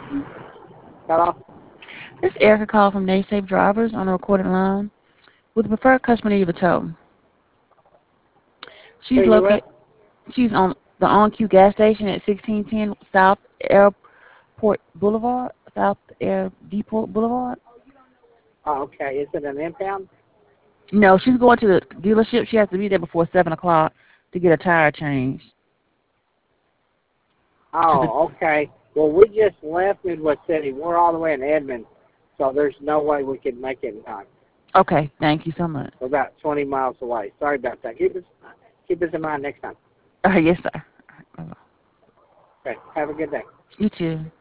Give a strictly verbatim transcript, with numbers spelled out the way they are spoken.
Hello? This is Erica call from NaySafe Drivers on a recorded line. With the preferred customer need of a tow. Who She's you with? located. She's on the On-Q gas station at sixteen ten South Airport Boulevard, South Air Depot Boulevard. Oh, okay. Is it an impound? No, she's going to the dealership. She has to be there before seven o'clock to get a tire changed. To the Oh, okay. Well, we just left Midwest City. We're all the way in Edmond, so there's no way we can make it in time. Okay, thank you so much. We're about twenty miles away. Sorry about that. Keep us, keep us in mind next time. Uh, yes, sir. Okay. Have a good day. You too.